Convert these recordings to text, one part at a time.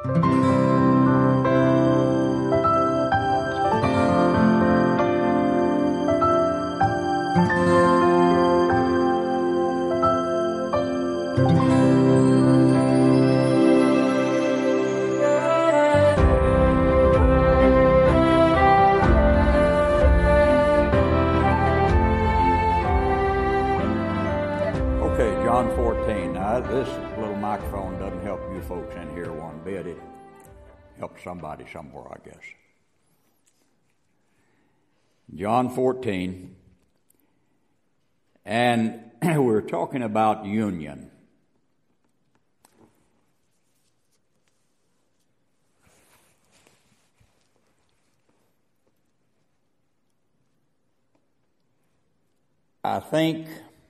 John 14. Now, this little microphone doesn't help you folks in here one bit. It helps somebody somewhere, I guess. John 14. And we're talking about union. I think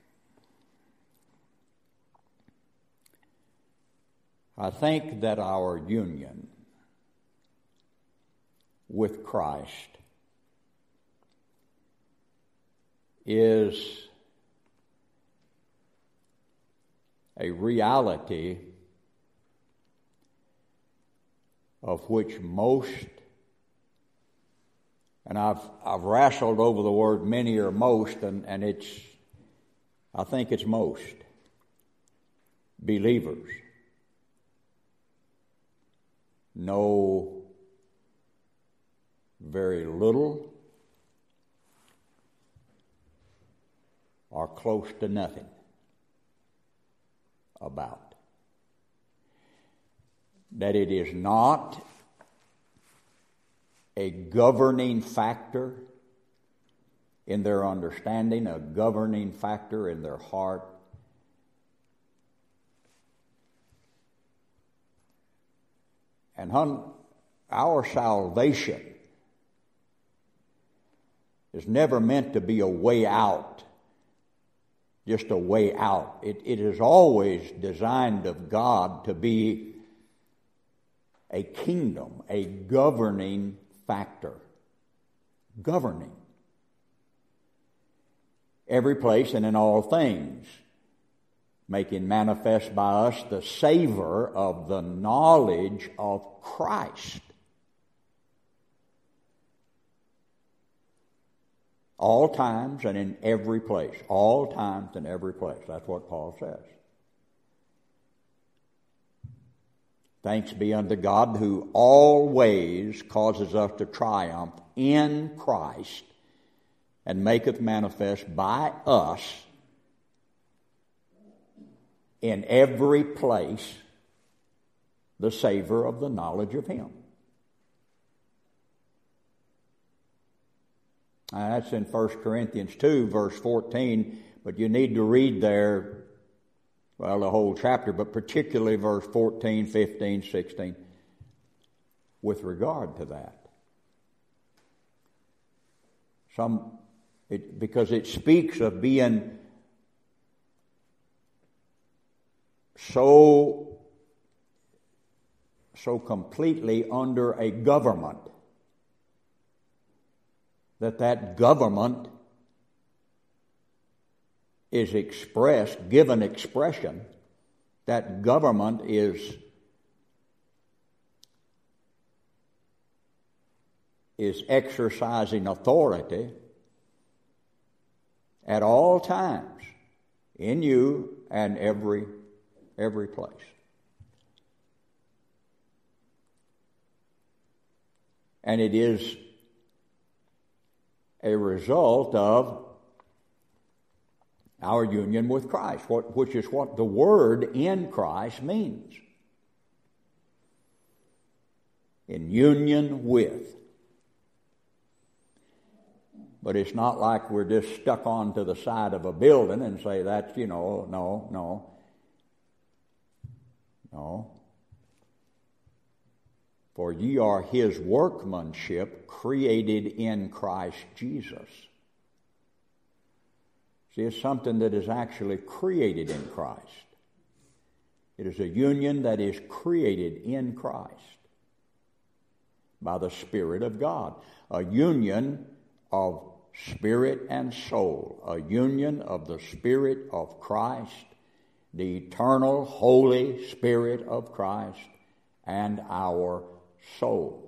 that our union with Christ is a reality of which most, and I've wrestled over the word many or most, and I think it's most believers know very little or close to nothing about. That it is not a governing factor in their understanding, a governing factor in their heart. And our salvation is never meant to be a way out, just a way out. It is always designed of God to be a kingdom, a governing factor. Governing. Every place and in all things, making manifest by us the savor of the knowledge of Christ. All times and in every place. All times and every place. That's what Paul says. Thanks be unto God who always causes us to triumph in Christ and maketh manifest by us in every place the savor of the knowledge of Him. Now, that's in 1 Corinthians 2, verse 14, but you need to read there, well, the whole chapter, but particularly verse 14, 15, 16, with regard to that. Because it speaks of being so completely under a government that government is expressed, given expression, that government is exercising authority at all times in you and every place. And it is a result of our union with Christ, which is what the word in Christ means. In union with. But it's not like we're just stuck onto the side of a building and say that's, no. For ye are His workmanship, created in Christ Jesus. See, it's something that is actually created in Christ. It is a union that is created in Christ by the Spirit of God. A union of spirit and soul. A union of the Spirit of Christ, the eternal Holy Spirit of Christ, and our soul.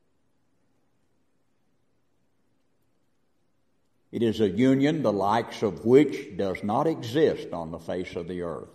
It is a union the likes of which does not exist on the face of the earth,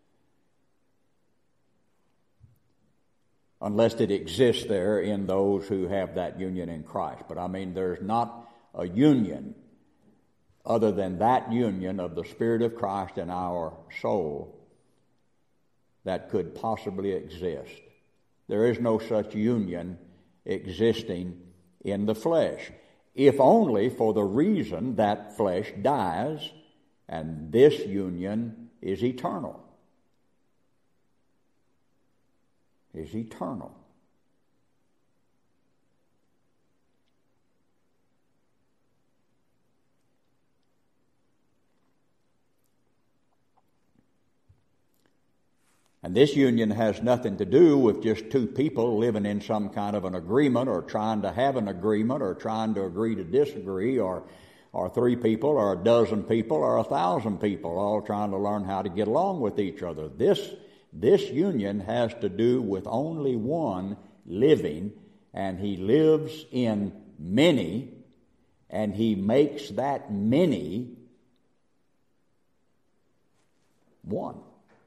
unless it exists there in those who have that union in Christ. But I mean, there's not a union other than that union of the Spirit of Christ in our soul that could possibly exist. There is no such union existing in the flesh, if only for the reason that flesh dies, and this union is eternal. Is eternal. And this union has nothing to do with just two people living in some kind of an agreement, or trying to have an agreement, or trying to agree to disagree, or three people, or a dozen people, or 1,000 people all trying to learn how to get along with each other. This union has to do with only one living, and he lives in many, and he makes that many one.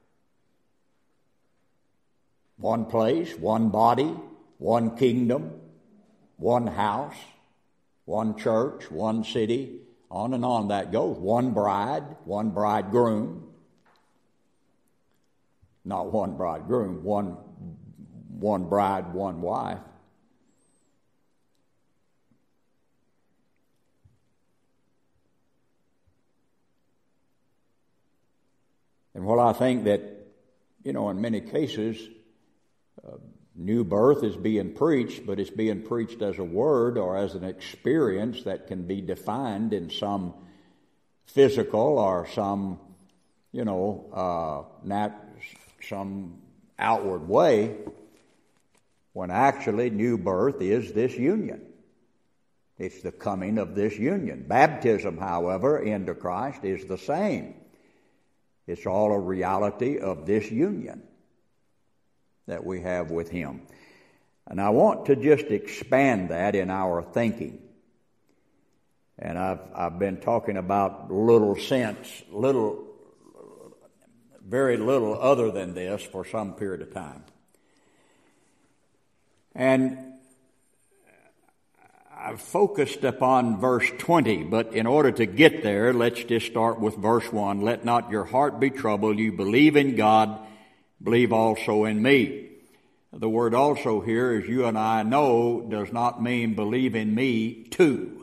One place, one body, one kingdom, one house, one church, one city, on and on that goes. One bride, one bridegroom. Not one bridegroom, one bride, one wife. And while I think that, in many cases, new birth is being preached, but it's being preached as a word or as an experience that can be defined in some physical or some, some outward way, when actually new birth is this union. It's the coming of this union. Baptism, however, into Christ is the same. It's all a reality of this union that we have with Him. And I want to just expand that in our thinking. And I've been talking about very little other than this for some period of time. And I've focused upon verse 20, but in order to get there, let's just start with verse 1. Let not your heart be troubled. You believe in God, believe also in me. The word also here, as you and I know, does not mean believe in me too.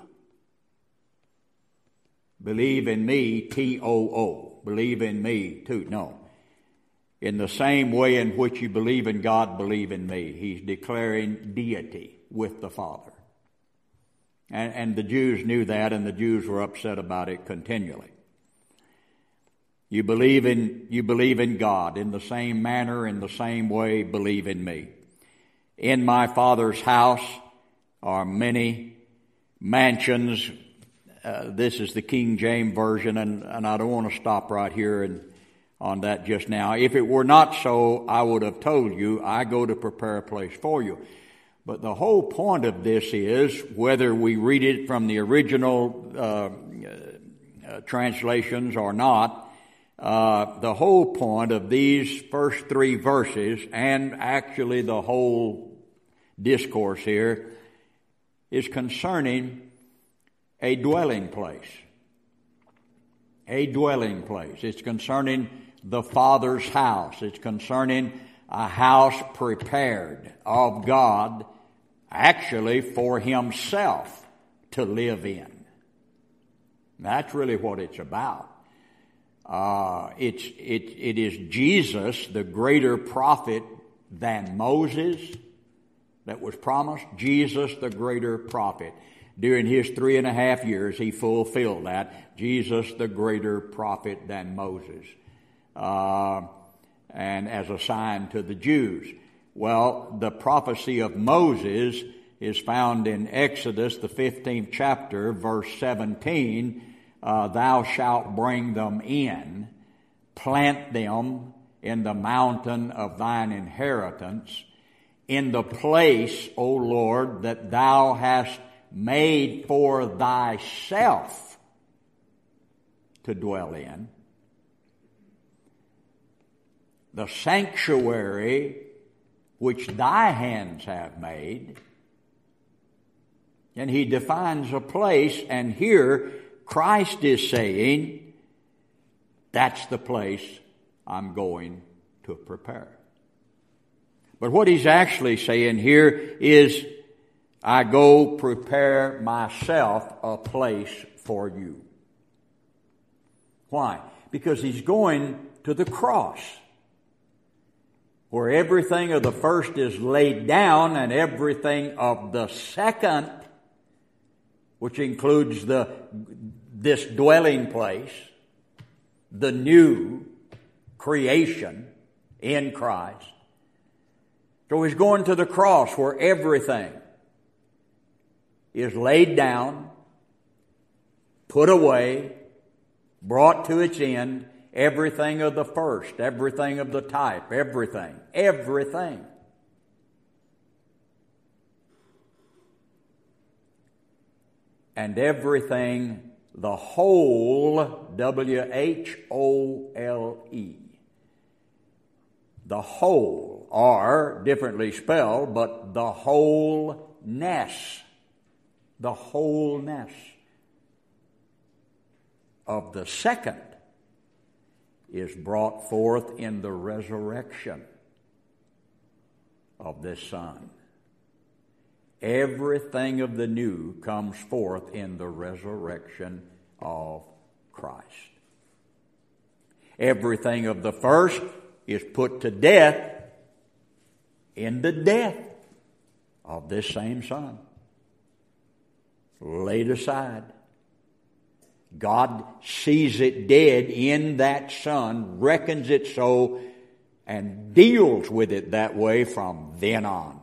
Believe in me, T-O-O. Believe in me too. No. In the same way in which you believe in God, believe in me. He's declaring deity with the Father. And the Jews knew that, and the Jews were upset about it continually. You believe in God in the same manner, in the same way, believe in me. In my Father's house are many mansions. This is the King James Version, and I don't want to stop right here on that just now. If it were not so, I would have told you, I go to prepare a place for you. But the whole point of this is, whether we read it from the original translations or not, the whole point of these first three verses, and actually the whole discourse here, is concerning a dwelling place. A dwelling place. It's concerning the Father's house. It's concerning a house prepared of God, actually for Himself to live in. That's really what it's about. It is Jesus, the greater prophet than Moses, that was promised. Jesus, the greater prophet. During His 3.5 years, He fulfilled that. Jesus, the greater prophet than Moses. And as a sign to the Jews. Well, the prophecy of Moses is found in Exodus, the 15th chapter, verse 17. Thou shalt bring them in, plant them in the mountain of thine inheritance, in the place, O Lord, that thou hast made for thyself to dwell in, the sanctuary which thy hands have made. And he defines a place, and here Christ is saying, that's the place I'm going to prepare. But what he's actually saying here is, I go prepare myself a place for you. Why? Because he's going to the cross, where everything of the first is laid down and everything of the second, which includes this dwelling place, the new creation in Christ. So he's going to the cross where everything is laid down, put away, brought to its end, everything of the first, everything of the type, everything. And everything, the whole, W-H-O-L-E. The whole, or differently spelled, but the wholeness. The wholeness of the second is brought forth in the resurrection of this Son. Everything of the new comes forth in the resurrection of Christ. Everything of the first is put to death in the death of this same Son. Laid aside. God sees it dead in that Son, reckons it so, and deals with it that way from then on.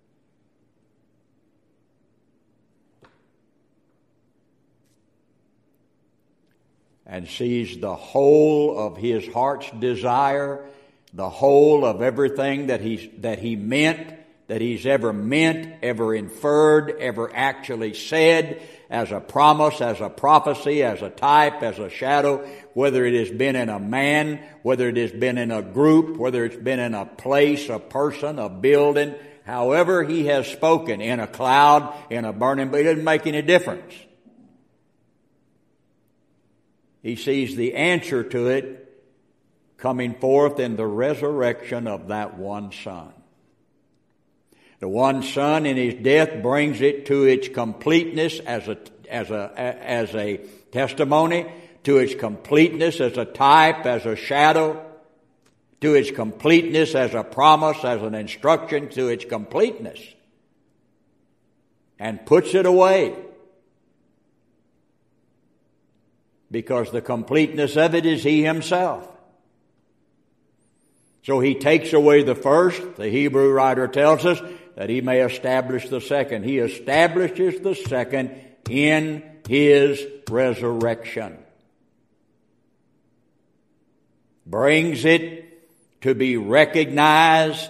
And sees the whole of his heart's desire, the whole of everything that he meant, that he's ever meant, ever inferred, ever actually said, as a promise, as a prophecy, as a type, as a shadow, whether it has been in a man, whether it has been in a group, whether it's been in a place, a person, a building, however he has spoken, in a cloud, in a burning, but it doesn't make any difference. He sees the answer to it coming forth in the resurrection of that one Son. The one Son in his death brings it to its completeness as a testimony, to its completeness as a type, as a shadow, to its completeness as a promise, as an instruction, to its completeness, and puts it away. Because the completeness of it is he himself. So he takes away the first, the Hebrew writer tells us, that he may establish the second. He establishes the second in his resurrection. Brings it to be recognized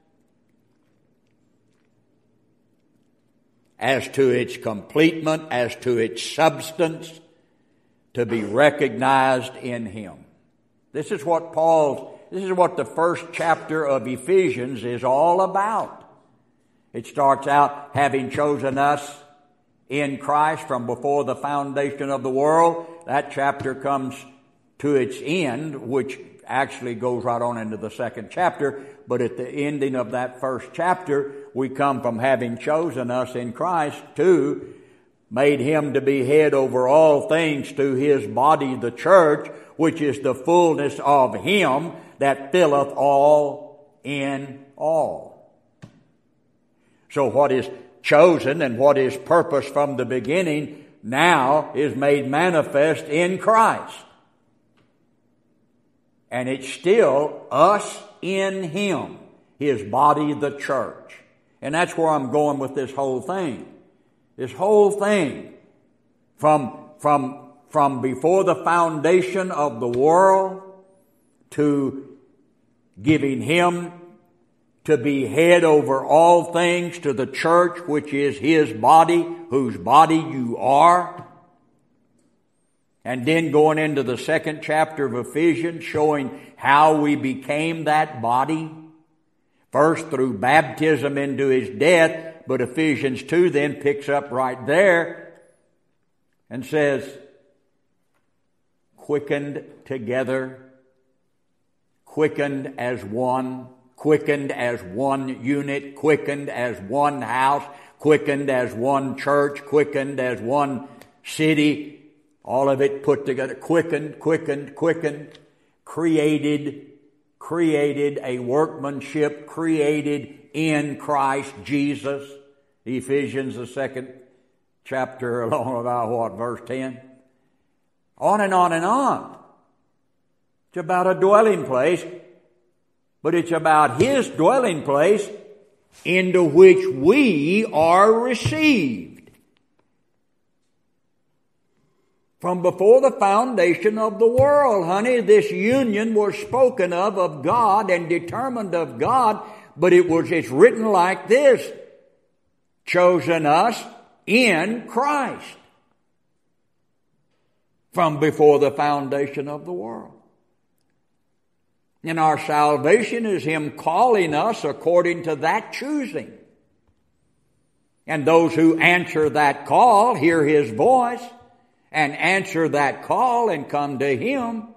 as to its completement, as to its substance, to be recognized in him. This is what the first chapter of Ephesians is all about. It starts out, having chosen us in Christ from before the foundation of the world. That chapter comes to its end, which actually goes right on into the second chapter. But at the ending of that first chapter, we come from having chosen us in Christ to made him to be head over all things to his body, the church, which is the fullness of him that filleth all in all. So what is chosen and what is purposed from the beginning now is made manifest in Christ. And it's still us in him, his body, the church. And that's where I'm going with this whole thing. This whole thing, from before the foundation of the world to giving him to be head over all things to the church, which is His body, whose body you are. And then going into the 2nd chapter of Ephesians, showing how we became that body. First through baptism into His death, but Ephesians 2 then picks up right there and says, quickened together, quickened as one unit, quickened as one house, quickened as one church, quickened as one city, all of it put together, quickened, created a workmanship, created in Christ Jesus. Ephesians, the 2nd chapter, along about verse 10? On and on and on. It's about a dwelling place, but it's about His dwelling place into which we are received. From before the foundation of the world, honey, this union was spoken of God and determined of God, but it's written like this: chosen us in Christ from before the foundation of the world. And our salvation is Him calling us according to that choosing. And those who answer that call, hear His voice, and answer that call and come to Him,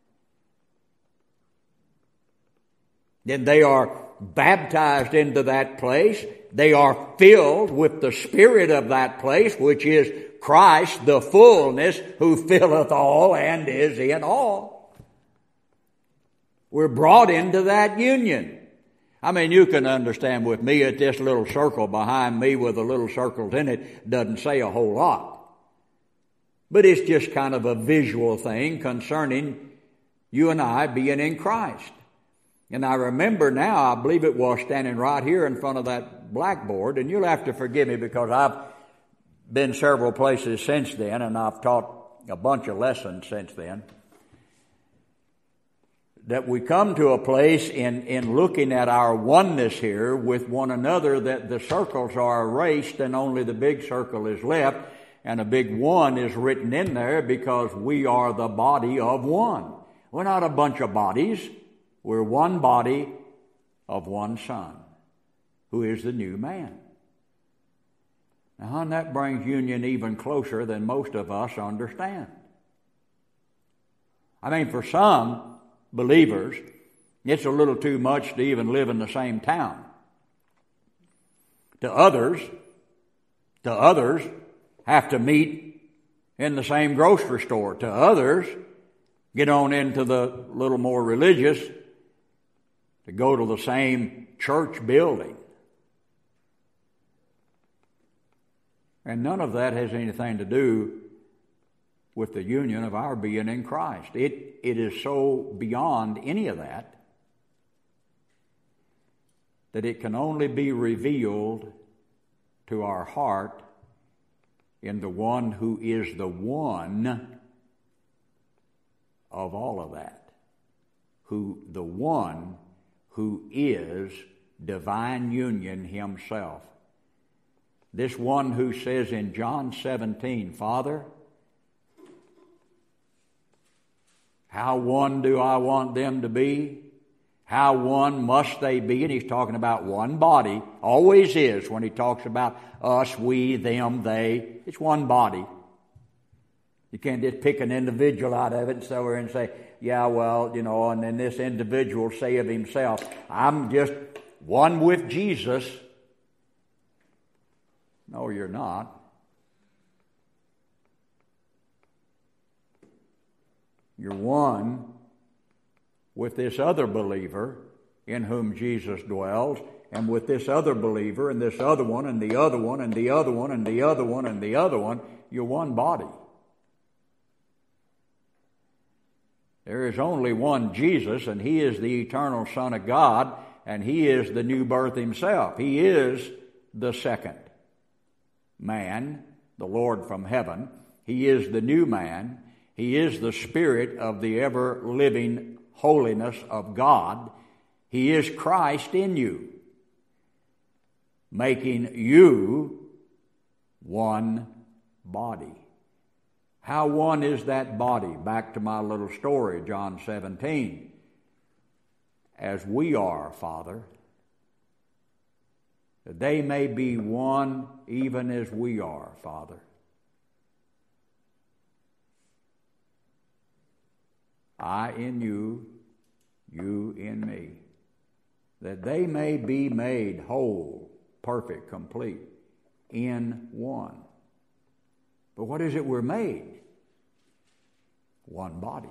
then they are baptized into that place. They are filled with the Spirit of that place, which is Christ, the fullness, who filleth all and is in all. We're brought into that union. I mean, you can understand with me that this little circle behind me with the little circles in it doesn't say a whole lot. But it's just kind of a visual thing concerning you and I being in Christ. And I remember now, I believe it was standing right here in front of that blackboard, and you'll have to forgive me because I've been several places since then, and I've taught a bunch of lessons since then, that we come to a place in looking at our oneness here with one another that the circles are erased and only the big circle is left, and a big one is written in there because we are the body of one. We're not a bunch of bodies. We're one body of one Son, who is the new man. Now, hon, that brings union even closer than most of us understand. I mean, for some believers, it's a little too much to even live in the same town. To others have to meet in the same grocery store. To others, get on into the little more religious, to go to the same church building. And none of that has anything to do with the union of our being in Christ. It is so beyond any of that it can only be revealed to our heart in the one who is the one of all of that. The one who is divine union Himself. This one who says in John 17, Father, how one do I want them to be? How one must they be? And He's talking about one body. Always is when He talks about us, we, them, they. It's one body. You can't just pick an individual out of it and so and say, yeah, well, and then this individual say of himself, I'm just one with Jesus. No, you're not. You're one with this other believer in whom Jesus dwells, and with this other believer and this other one and the other one and the other one and the other one and the other one. You're one body. There is only one Jesus, and He is the eternal Son of God, and He is the new birth Himself. He is the second man, the Lord from heaven. He is the new man. He is the Spirit of the ever-living holiness of God. He is Christ in you. making you one body. How one is that body? Back to my little story, John 17. As we are, Father, that they may be one even as we are, Father. I in you, you in me, that they may be made whole, perfect, complete, in one. But what is it we're made? One body.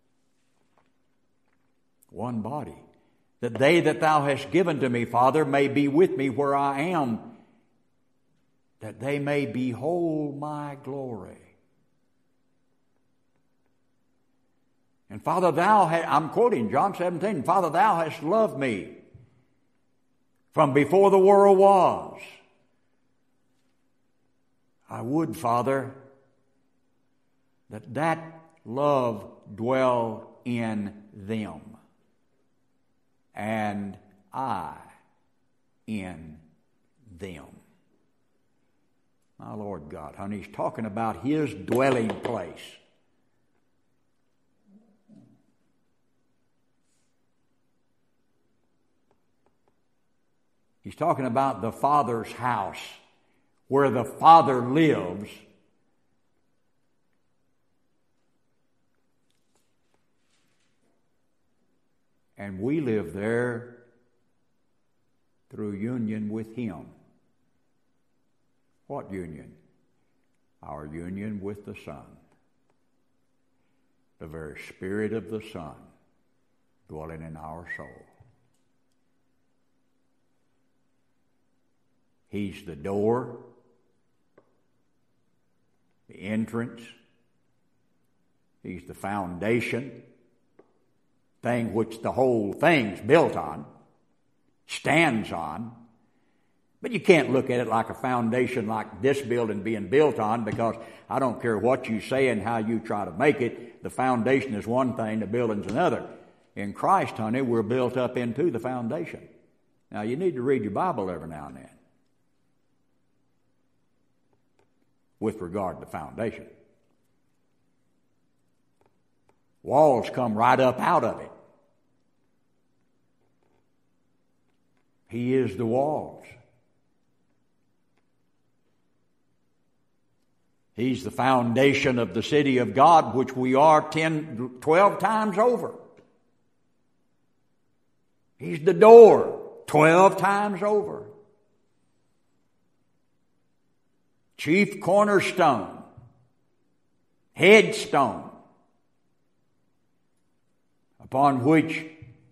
One body. That they that thou hast given to me, Father, may be with me where I am, that they may behold my glory. And Father, I'm quoting John 17, Father, thou hast loved me from before the world was. I would, Father, that love dwell in them, and I in them. My Lord God, honey, he's talking about his dwelling place. He's talking about the Father's house, where the Father lives. And we live there through union with Him. What union? Our union with the Son. The very Spirit of the Son dwelling in our soul. He's the door, the entrance. He's the foundation, thing which the whole thing's built on, stands on. But you can't look at it like a foundation like this building being built on, because I don't care what you say and how you try to make it, the foundation is one thing, the building's another. In Christ, honey, we're built up into the foundation. Now, you need to read your Bible every now and then with regard to foundation. Walls come right up out of it. He is the walls. He's the foundation of the city of God, which we are 12 times over. He's the door 12 times over. Chief cornerstone, headstone, upon which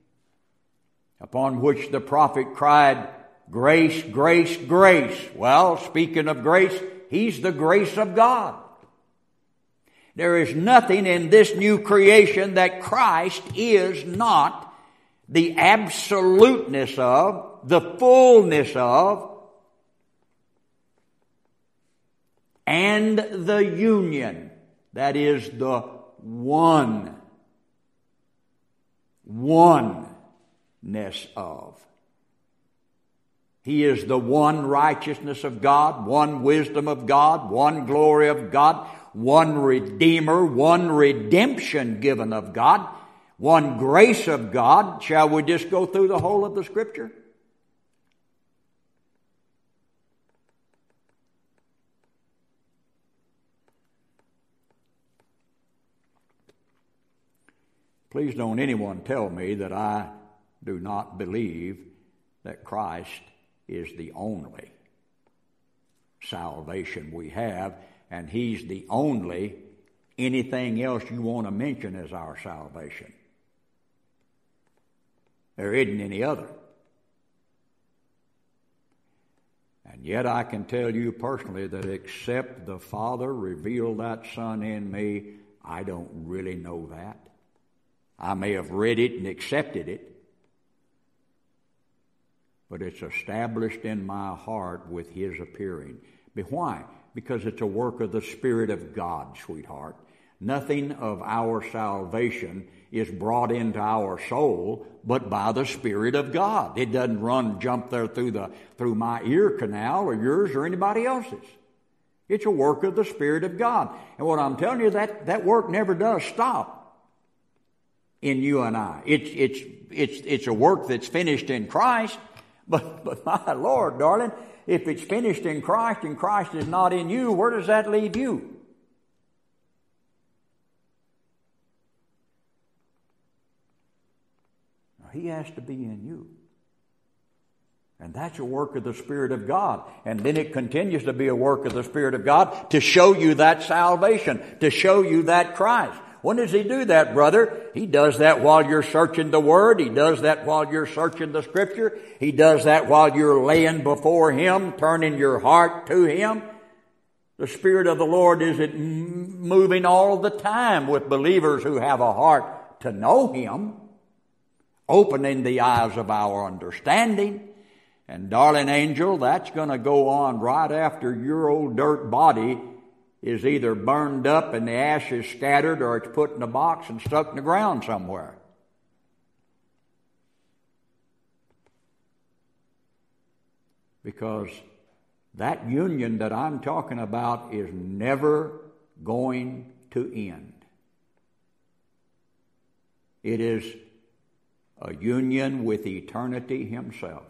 the prophet cried, grace, grace, grace. Well, speaking of grace, He's the grace of God. There is nothing in this new creation that Christ is not the absoluteness of, the fullness of, and the union, that is the oneness of. He is the one righteousness of God, one wisdom of God, one glory of God, one Redeemer, one redemption given of God, one grace of God. Shall we just go through the whole of the Scripture? Please don't anyone tell me that I do not believe that Christ is the only salvation we have, and He's the only anything else you want to mention as our salvation. There isn't any other. And yet I can tell you personally that except the Father revealed that Son in me, I don't really know that. I may have read it and accepted it, but it's established in my heart with His appearing. But why? Because it's a work of the Spirit of God, sweetheart. Nothing of our salvation is brought into our soul but by the Spirit of God. It doesn't jump there through my ear canal or yours or anybody else's. It's a work of the Spirit of God. And what I'm telling you, that work never does stop in you and I. It's a work that's finished in Christ, but my Lord, darling, if it's finished in Christ and Christ is not in you, where does that leave you? He has to be in you. And that's a work of the Spirit of God. And then it continues to be a work of the Spirit of God to show you that salvation, to show you that Christ. When does He do that, brother? He does that while you're searching the Word. He does that while you're searching the Scripture. He does that while you're laying before Him, turning your heart to Him. The Spirit of the Lord isn't moving all the time with believers who have a heart to know Him, opening the eyes of our understanding. And darling angel, that's going to go on right after your old dirt body is either burned up and the ashes scattered or it's put in a box and stuck in the ground somewhere. Because that union that I'm talking about is never going to end. It is a union with eternity Himself.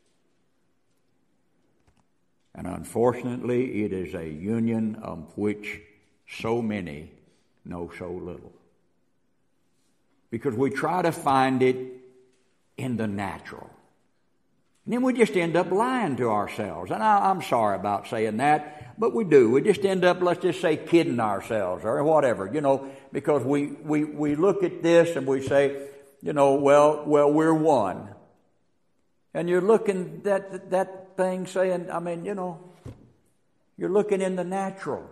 And unfortunately, it is a union of which so many know so little. Because we try to find it in the natural. And then we just end up lying to ourselves. And I'm sorry about saying that, but we do. We just end up, let's just say, kidding ourselves or whatever, because we look at this and we say, well, we're one. And you're looking at that thing saying, you're looking in the natural.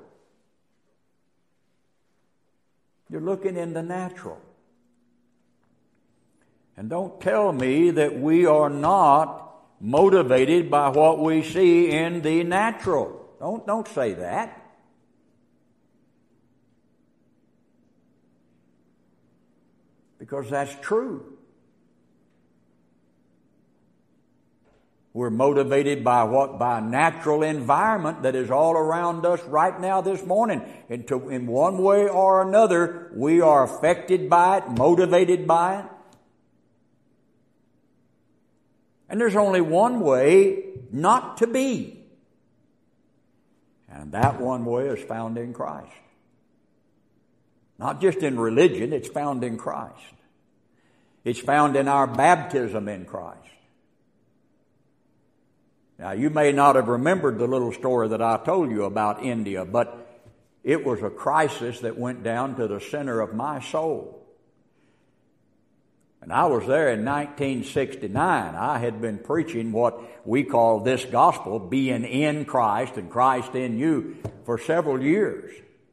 You're looking in the natural. And don't tell me that we are not motivated by what we see in the natural. Don't say that. Because that's true. We're motivated by a natural environment that is all around us right now this morning. And in one way or another, we are affected by it, motivated by it. And there's only one way not to be. And that one way is found in Christ. Not just in religion, it's found in Christ. It's found in our baptism in Christ. Now, you may not have remembered the little story that I told you about India, but it was a crisis that went down to the center of my soul. And I was there in 1969. I had been preaching what we call this gospel, being in Christ and Christ in you, for several years.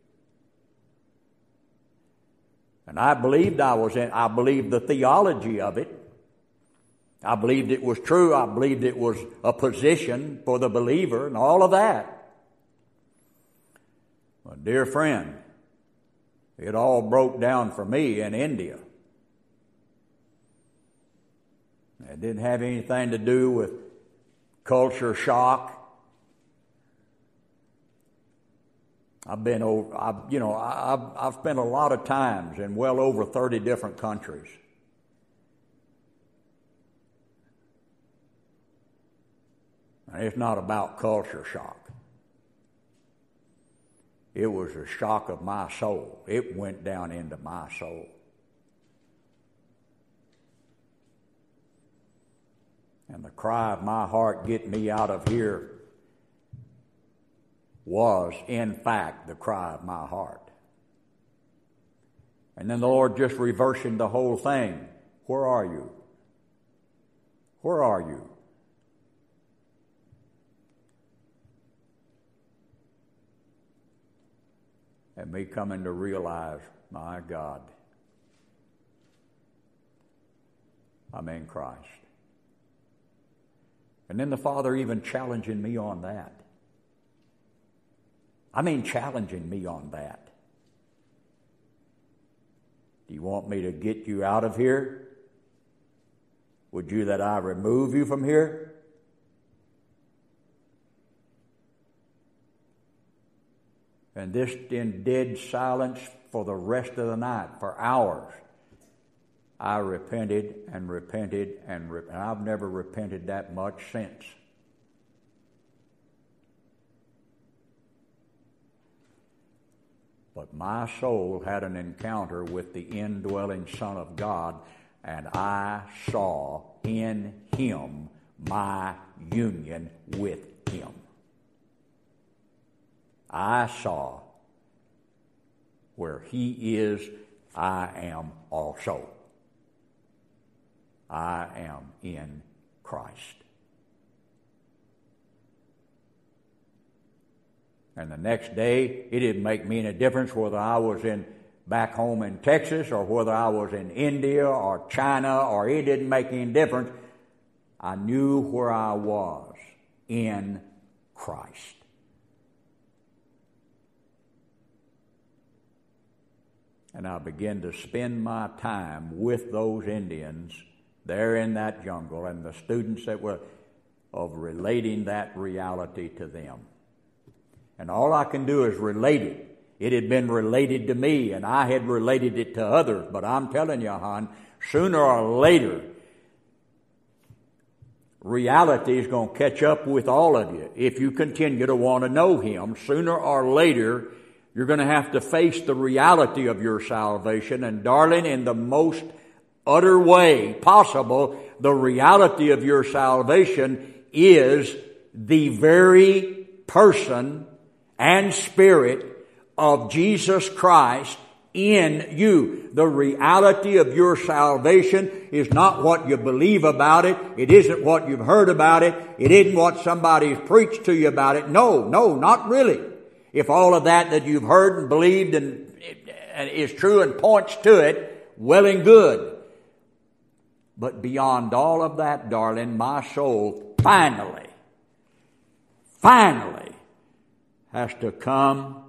And I believed the theology of it. I believed it was true. I believed it was a position for the believer and all of that. But dear friend, it all broke down for me in India. It didn't have anything to do with culture shock. I've spent a lot of times in well over 30 different countries. And it's not about culture shock. It was a shock of my soul. It went down into my soul. And the cry of my heart, get me out of here, was, in fact, the cry of my heart. And then the Lord just reversing the whole thing. Where are you? Where are you? And me coming to realize, my God, I'm in Christ. And then the Father even challenging me on that. Challenging me on that. Do you want me to get you out of here? Would you that I remove you from here? And this in dead silence for the rest of the night, for hours, I repented and repented and I've never repented that much since. But my soul had an encounter with the indwelling Son of God, and I saw in Him my union with Him. I saw where He is, I am also. I am in Christ. And the next day, it didn't make me any difference whether I was back home in Texas or whether I was in India or China, or it didn't make any difference. I knew where I was, in Christ. And I began to spend my time with those Indians there in that jungle and the students that were of relating that reality to them. And all I can do is relate it. It had been related to me, and I had related it to others. But I'm telling you, hon, sooner or later, reality is going to catch up with all of you. If you continue to want to know Him, sooner or later, you're going to have to face the reality of your salvation. And darling, in the most utter way possible, the reality of your salvation is the very person and Spirit of Jesus Christ in you. The reality of your salvation is not what you believe about it. It isn't what you've heard about it. It isn't what somebody's preached to you about it. No, not really. If all of that you've heard and believed and is true and points to it, well and good. But beyond all of that, darling, my soul finally has to come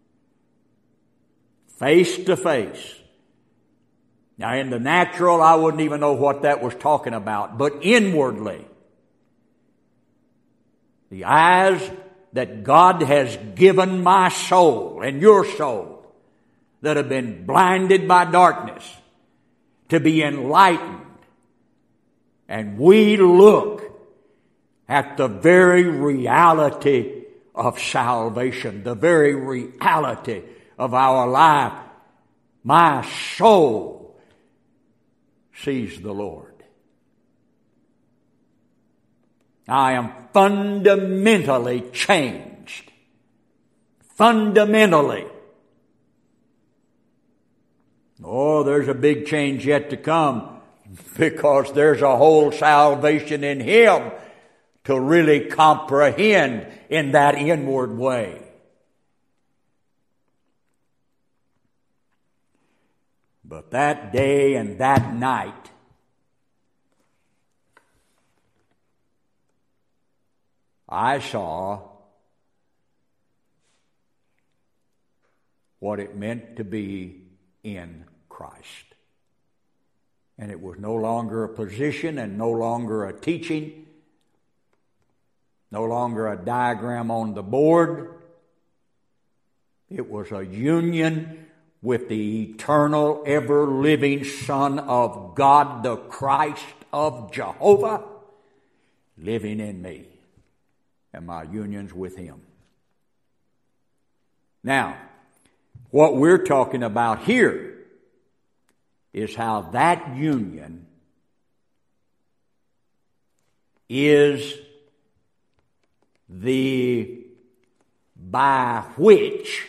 face to face. Now, in the natural, I wouldn't even know what that was talking about, but inwardly, the eyes that God has given my soul and your soul that have been blinded by darkness to be enlightened. And we look at the very reality of salvation, the very reality of our life. My soul sees the Lord. I am fundamentally changed. Fundamentally. Oh, there's a big change yet to come, because there's a whole salvation in Him to really comprehend in that inward way. But that day and that night, I saw what it meant to be in Christ. And it was no longer a position and no longer a teaching, no longer a diagram on the board. It was a union with the eternal, ever-living Son of God, the Christ of Jehovah, living in me, and my unions with Him. Now, what we're talking about here is how that union is the by which,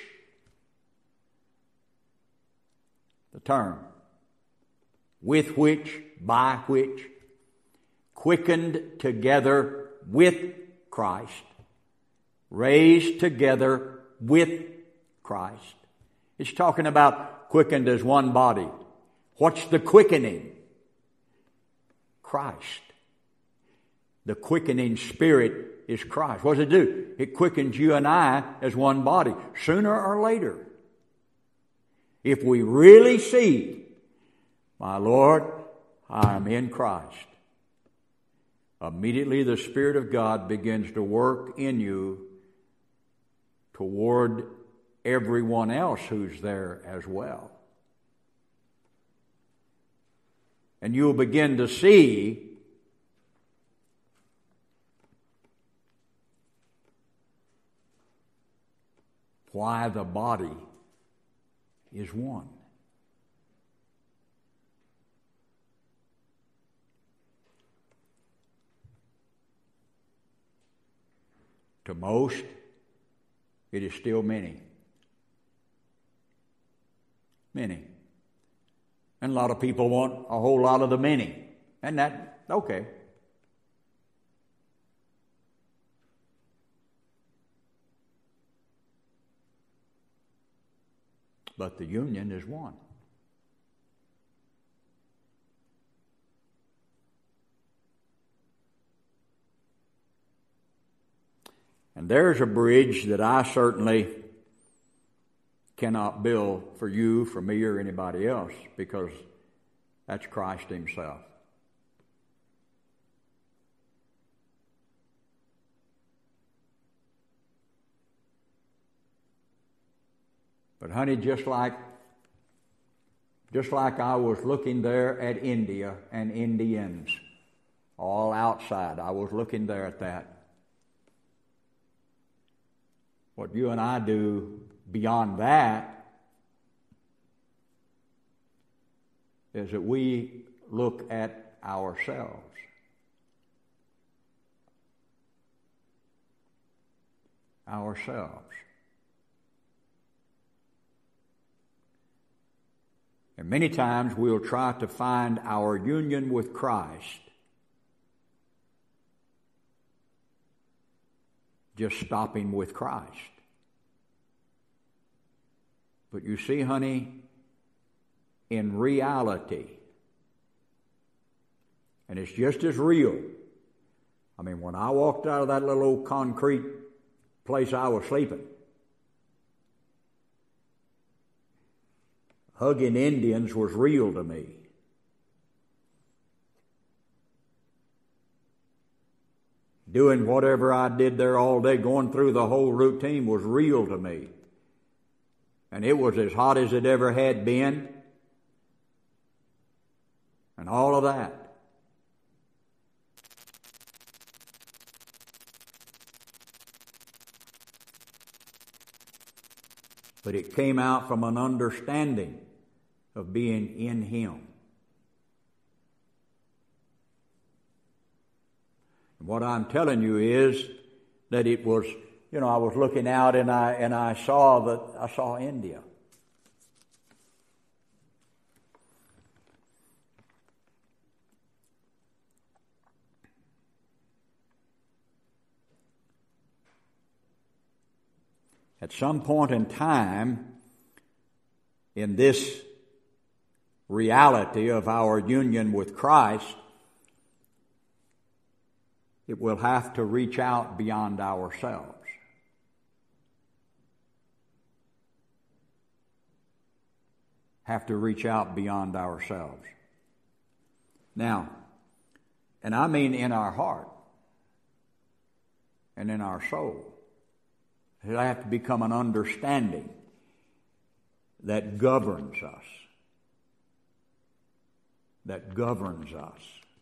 the term, with which, by which, quickened together with Christ, raised together with Christ. It's talking about quickened as one body. What's the quickening? Christ. The quickening Spirit is Christ. What does it do? It quickens you and I as one body, sooner or later. If we really see My Lord, I am in Christ. Immediately the Spirit of God begins to work in you toward everyone else who's there as well. And you'll begin to see why the body is one. To most, it is still many. Many. And a lot of people want a whole lot of the many. And that, okay. But the union is one. And there's a bridge that I certainly cannot build for you, for me, or anybody else, because that's Christ Himself. But honey, just like I was looking there at India and Indians, all outside, I was looking there at that. What you and I do beyond that is that we look at ourselves. Ourselves. And many times we'll try to find our union with Christ just stopping with Christ. But you see, honey, in reality, and it's just as real. I mean, when I walked out of that little old concrete place I was sleeping, hugging Indians was real to me. Doing whatever I did there all day, going through the whole routine was real to me. And it was as hot as it ever had been. And all of that. But it came out from an understanding of being in Him. What I'm telling you is that it was, I was looking out and I saw India. At some point in time in this reality of our union with Christ, it will have to reach out beyond ourselves. Have to reach out beyond ourselves. Now, and I mean in our heart and in our soul. It'll have to become an understanding that governs us. That governs us.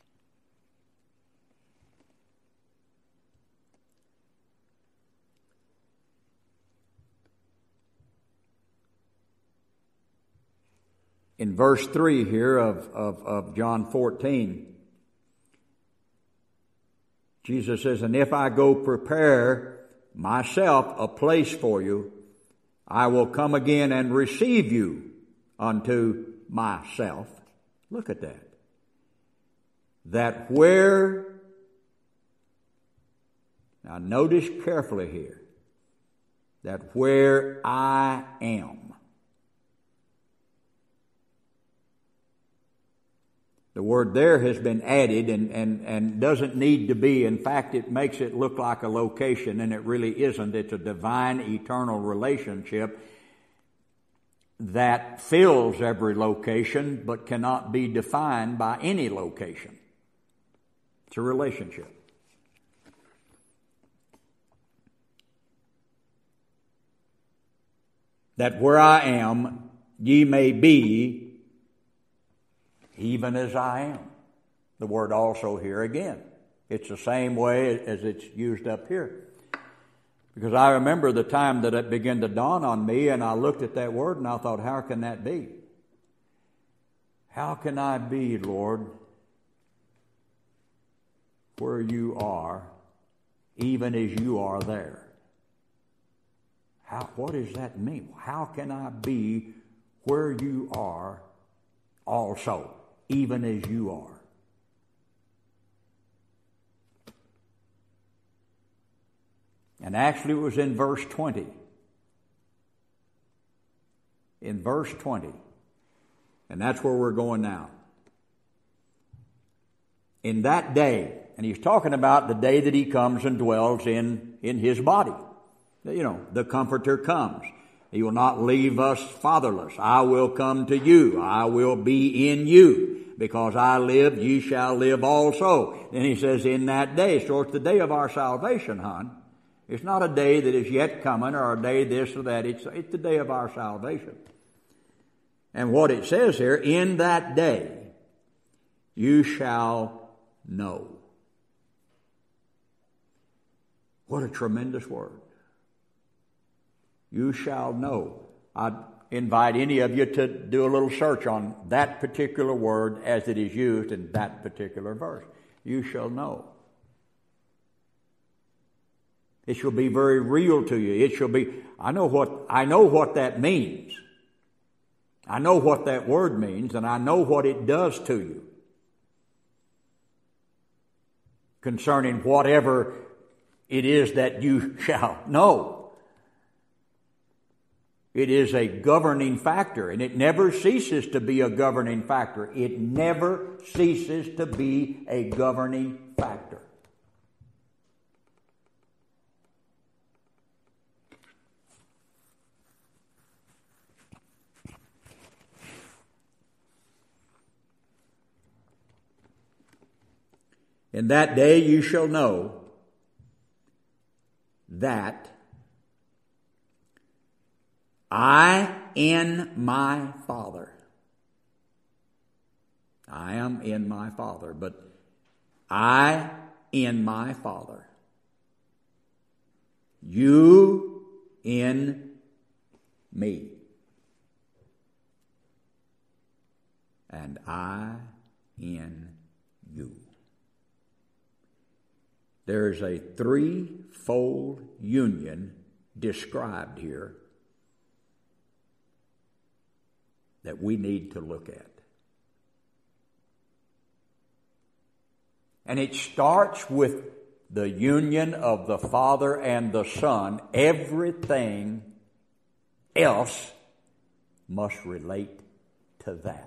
In verse 3 here of John 14, Jesus says, "And if I go prepare myself a place for you, I will come again and receive you unto myself." Look at that. That where, now notice carefully here, that where I am. The word there has been added and doesn't need to be. In fact, it makes it look like a location, and it really isn't. It's a divine, eternal relationship that fills every location but cannot be defined by any location. It's a relationship. That where I am, ye may be even as I am. The word also here again. It's the same way as it's used up here. Because I remember the time that it began to dawn on me, and I looked at that word and I thought, how can that be? How can I be, Lord, where you are, even as you are there? What does that mean? How can I be where you are also, even as you are? And actually it was in verse 20. In verse 20. And that's where we're going now. In that day, and he's talking about the day that he comes and dwells in his body. You know, the Comforter comes. He will not leave us fatherless. I will come to you. I will be in you. Because I live, ye shall live also. Then he says, in that day. So it's the day of our salvation, hon. It's not a day that is yet coming or a day this or that. It's the day of our salvation. And what it says here, in that day you shall know. What a tremendous word. You shall know. I'd invite any of you to do a little search on that particular word as it is used in that particular verse. You shall know. It shall be very real to you. It shall be, I know what that means. I know what that word means, and I know what it does to you. Concerning whatever it is that you shall know. It is a governing factor, and it never ceases to be a governing factor. It never ceases to be a governing factor. In that day you shall know that I in my Father. I am in my Father, but I in my Father. You in me. And I in you. There is a threefold union described here that we need to look at. And it starts with the union of the Father and the Son. Everything else must relate to that.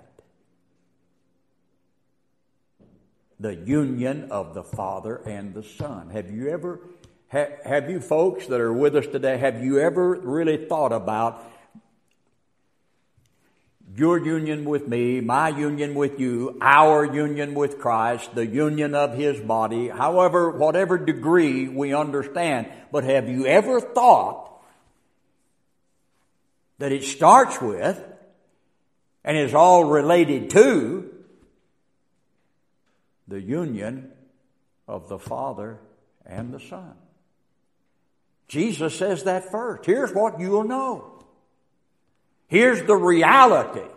The union of the Father and the Son. Have you folks that are with us today, have you ever really thought about your union with me, my union with you, our union with Christ, the union of His body, however, whatever degree we understand, but have you ever thought that it starts with and is all related to the union of the Father and the Son? Jesus says that first. Here's what you'll know. Here's the reality.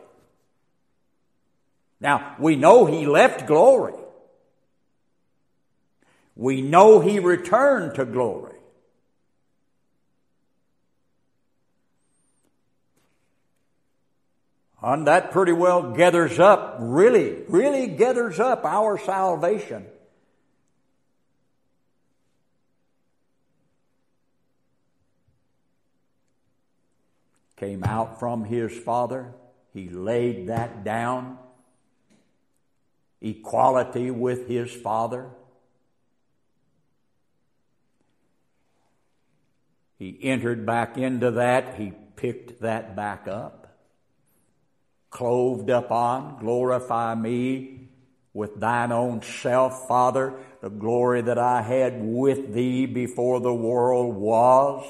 Now, we know He left glory. We know He returned to glory. And that pretty well gathers up, really gathers up our salvation. Came out from His Father. He laid that down. Equality with His Father. He entered back into that. He picked that back up. clothed upon. Glorify me with thine own self, Father, the glory that I had with thee before the world was.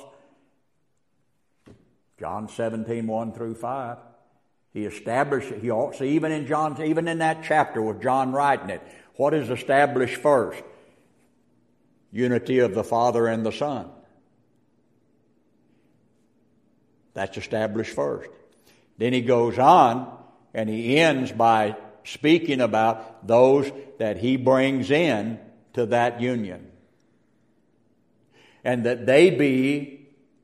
John 17, 1 through 5. He established it. See, even in that chapter with John writing it, what is established first? Unity of the Father and the Son. That's established first. Then he goes on and he ends by speaking about those that he brings in to that union. And that they be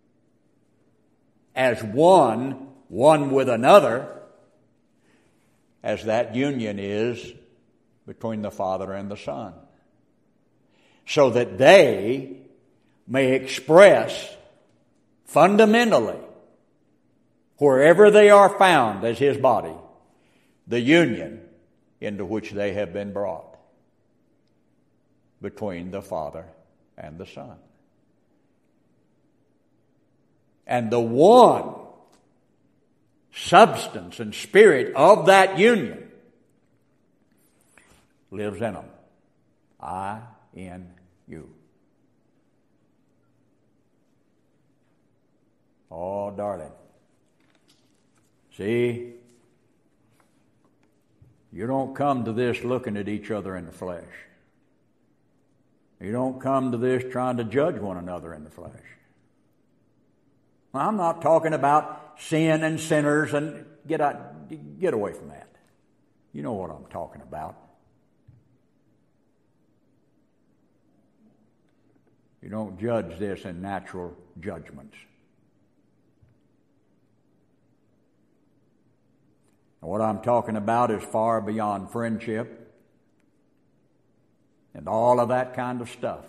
as one with another, as that union is between the Father and the Son. So that they may express fundamentally, wherever they are found as His body, the union into which they have been brought between the Father and the Son. And the one substance and spirit of that union lives in them. I in you. Oh, darling. See, you don't come to this looking at each other in the flesh. You don't come to this trying to judge one another in the flesh. Now, I'm not talking about sin and sinners and get away from that. You know what I'm talking about. You don't judge this in natural judgments. And what I'm talking about is far beyond friendship and all of that kind of stuff.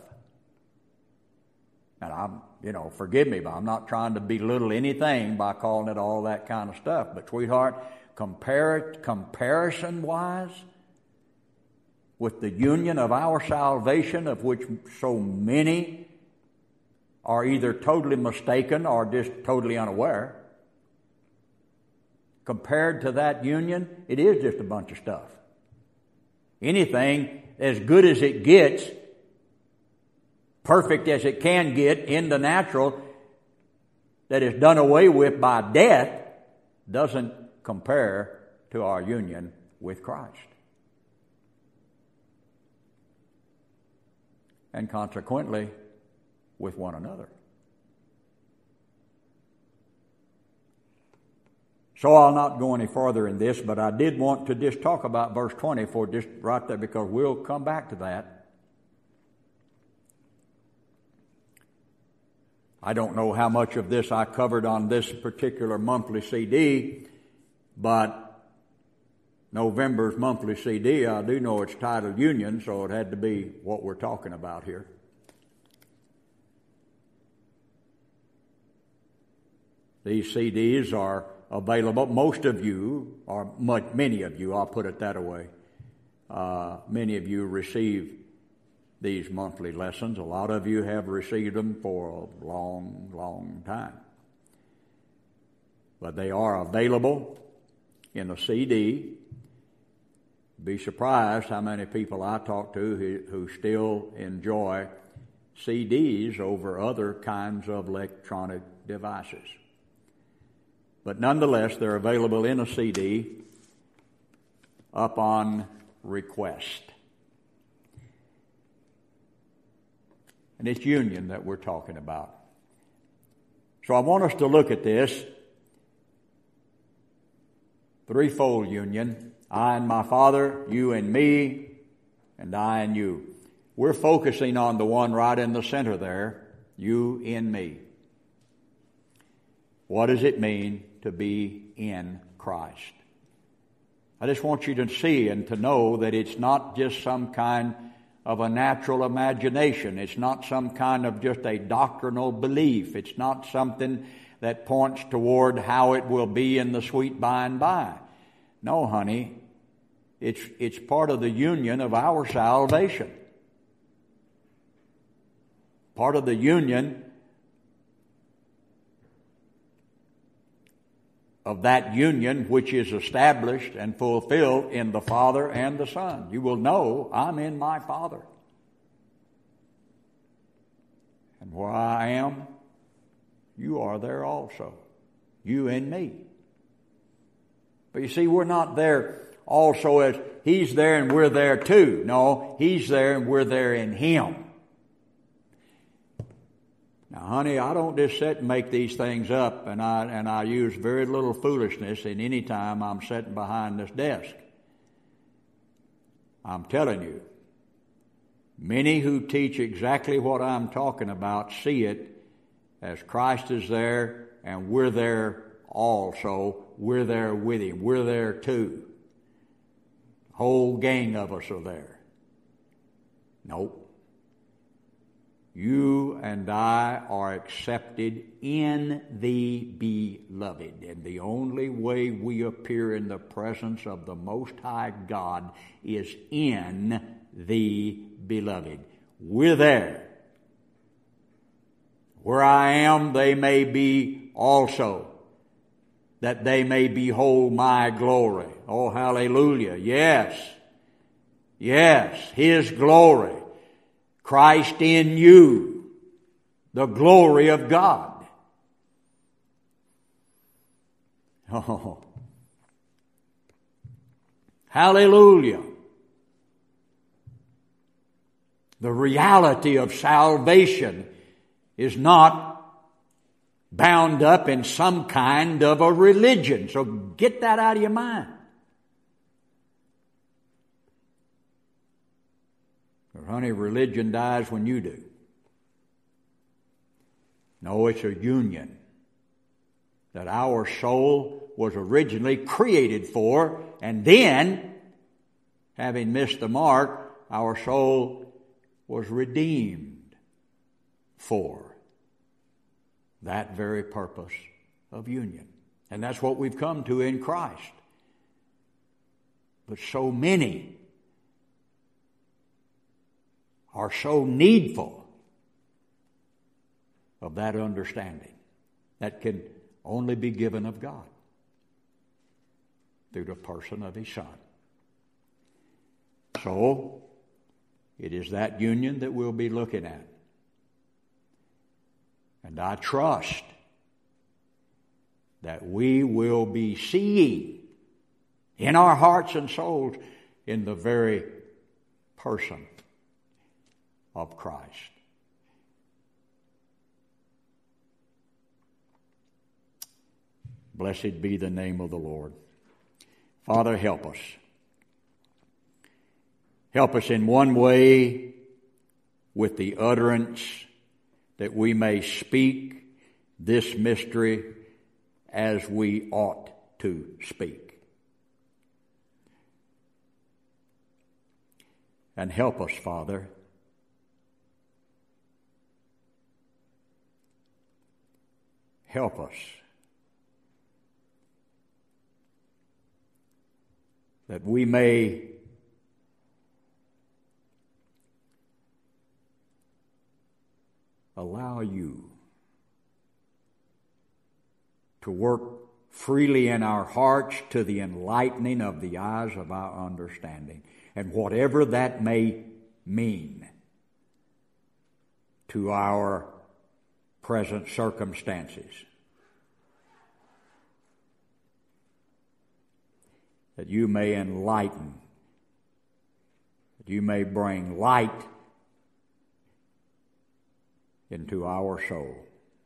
And forgive me, but I'm not trying to belittle anything by calling it all that kind of stuff. But sweetheart, comparison-wise, with the union of our salvation, of which so many are either totally mistaken or just totally unaware, compared to that union, it is just a bunch of stuff. Anything as good as it gets, perfect as it can get in the natural, that is done away with by death, doesn't compare to our union with Christ. And consequently, with one another. So I'll not go any further in this, but I did want to just talk about verse 20 for just right there, because we'll come back to that. I don't know how much of this I covered on this particular monthly CD, but November's monthly CD, I do know it's titled Union, so it had to be what we're talking about here. These CDs are available. Most of you, or many of you, I'll put it that way, many of you receive these monthly lessons. A lot of you have received them for a long, long time. But they are available in a CD. Be surprised how many people I talk to who still enjoy CDs over other kinds of electronic devices. But nonetheless, they're available in a CD upon request. And it's union that we're talking about. So I want us to look at this threefold union. I and my Father, you and me, and I and you. We're focusing on the one right in the center there, you in me. What does it mean to be in Christ? I just want you to see and to know that it's not just some kind of a natural imagination. It's not some kind of just a doctrinal belief. It's not something that points toward how it will be in the sweet by and by. No, honey, it's part of the union of our salvation. Part of the union of that union which is established and fulfilled in the Father and the Son. You will know I'm in my Father. And where I am, you are there also. You and me. But you see, we're not there also as He's there and we're there too. No, He's there and we're there in Him. Now, honey, I don't just sit and make these things up, and I use very little foolishness in any time I'm sitting behind this desk. I'm telling you, many who teach exactly what I'm talking about see it as Christ is there and we're there also. We're there with Him. We're there too. The whole gang of us are there. Nope. You and I are accepted in the Beloved. And the only way we appear in the presence of the Most High God is in the Beloved. We're there. Where I am, they may be also, that they may behold my glory. Oh, hallelujah. Yes. Yes, His glory. Christ in you, the glory of God. Oh, hallelujah. The reality of salvation is not bound up in some kind of a religion. So get that out of your mind. Honey, religion dies when you do. No, it's a union that our soul was originally created for, and then, having missed the mark, our soul was redeemed for that very purpose of union. And that's what we've come to in Christ. But so many are so needful of that understanding that can only be given of God through the person of His Son. So, it is that union that we'll be looking at. And I trust that we will be seeing in our hearts and souls in the very person of Christ. Blessed be the name of the Lord. Father, help us. Help us in one way with the utterance that we may speak this mystery as we ought to speak. And help us, Father, help us that we may allow you to work freely in our hearts to the enlightening of the eyes of our understanding, and whatever that may mean to our present circumstances, that you may enlighten, that you may bring light into our soul.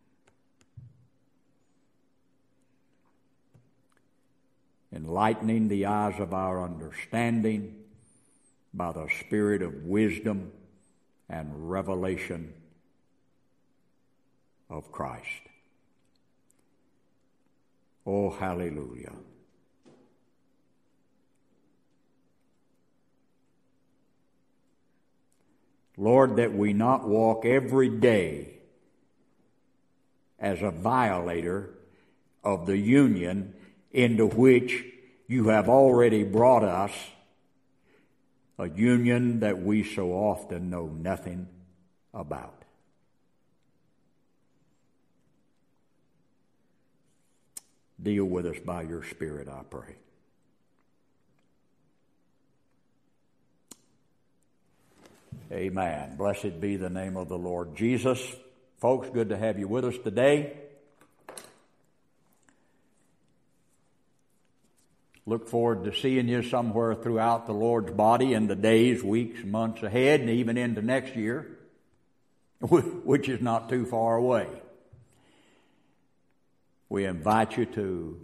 Enlightening the eyes of our understanding by the Spirit of wisdom and revelation of Christ. Oh, hallelujah. Lord, that we not walk every day as a violator of the union into which you have already brought us, a union that we so often know nothing about. Deal with us by your Spirit, I pray. Amen. Blessed be the name of the Lord Jesus. Folks, good to have you with us today. Look forward to seeing you somewhere throughout the Lord's body in the days, weeks, months ahead, and even into next year, which is not too far away. We invite you to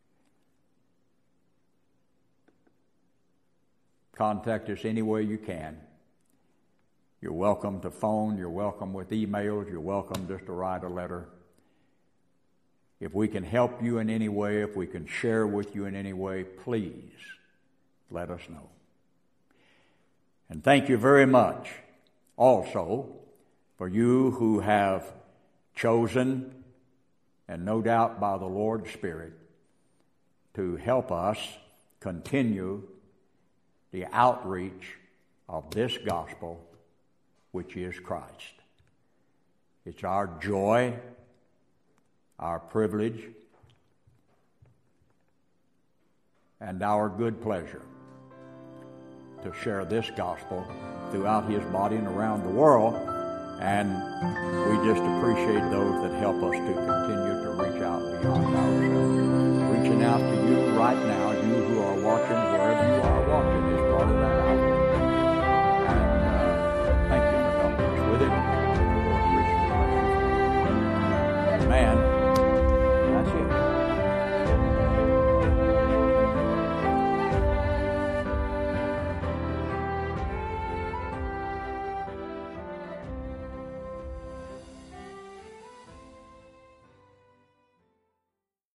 contact us any way you can. You're welcome to phone, you're welcome with emails, you're welcome just to write a letter. If we can help you in any way, if we can share with you in any way, please let us know. And thank you very much also for you who have chosen, and no doubt by the Lord's Spirit, to help us continue the outreach of this gospel, which is Christ. It's our joy, our privilege, and our good pleasure to share this gospel throughout His body and around the world, and we just appreciate those that help us to continue to reach out beyond ourselves. Reaching out to you right now, you who are watching, wherever you are watching, is part of that